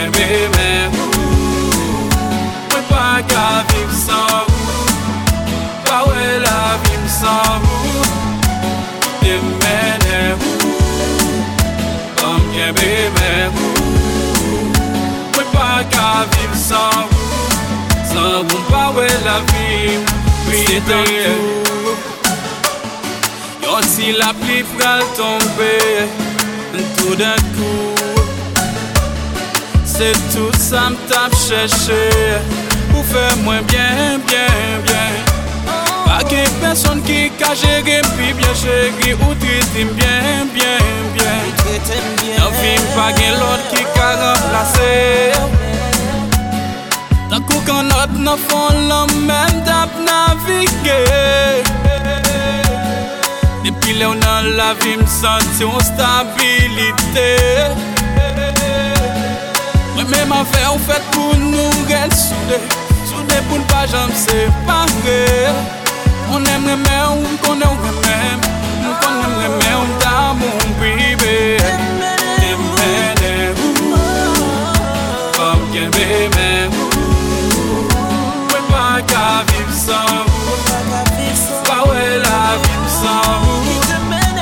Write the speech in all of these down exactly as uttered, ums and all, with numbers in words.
kembe men mwen pa ka viv sans vous, pa wè la vie sans vous. Te mène comme kembe men mwen pa ka viv sans vous, sans vous pa wè la vie. C'est un tout. Yo si la pluie pral tomber tout d'un coup, c'est tout ça m'tap cherché pour faire moins bien, bien, bien. Pas que personne qui ka gérer puis bien chéri ou traite bien, bien, bien. Dans film pas gen l'autre qui ka remplacer. Tant qu'on notre nan fond l'homme même tap naviguer. Depuis là on a la vie me senti en stabilité. Moi même en fait on fait pour nous rester soudés, soudés pour ne pas jamais séparer. On aime mais on connaît on même, on connaît mais on t'a mon bébé. Comme kembe men pa ka viv sans vous, pa wè la vie sans vous. Te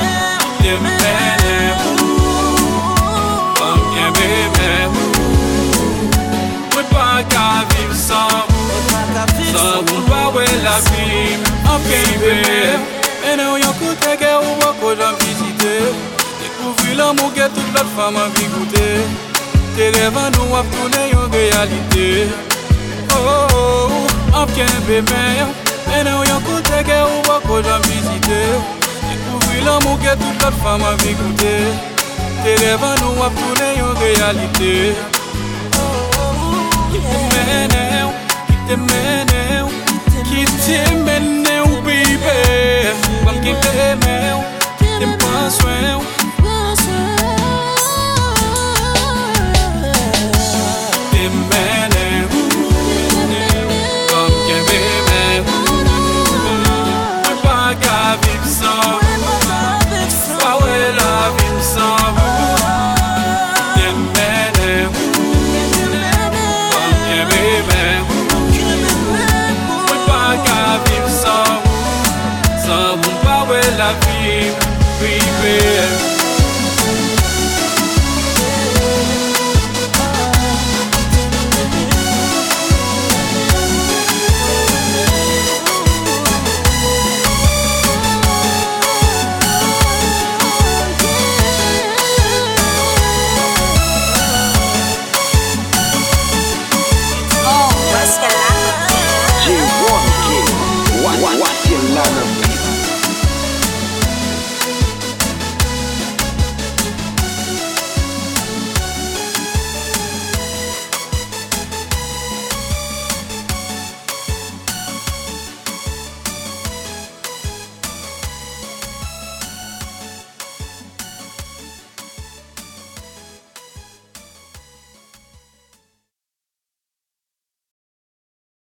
mène comme kembe men mwen pa ka viv sans vous, sans vous pa wè la vie. Oh baby, et non yon koute ke ou wako j'en visite. Découvrir l'amour que toute l'autre femme a vu goûter. Tes rêves à nous a tourné en réalité. Oh, oh, oh, kembe men et non yon koute ke ou wako j'en visite. Découvrir l'amour que toute l'autre femme a vu goûter. Tes rêves à nous a tourné en réalité. Qui te mène, qui te mène, qui te mène, baby. Comme kembe men, te m'prend soin. La vie.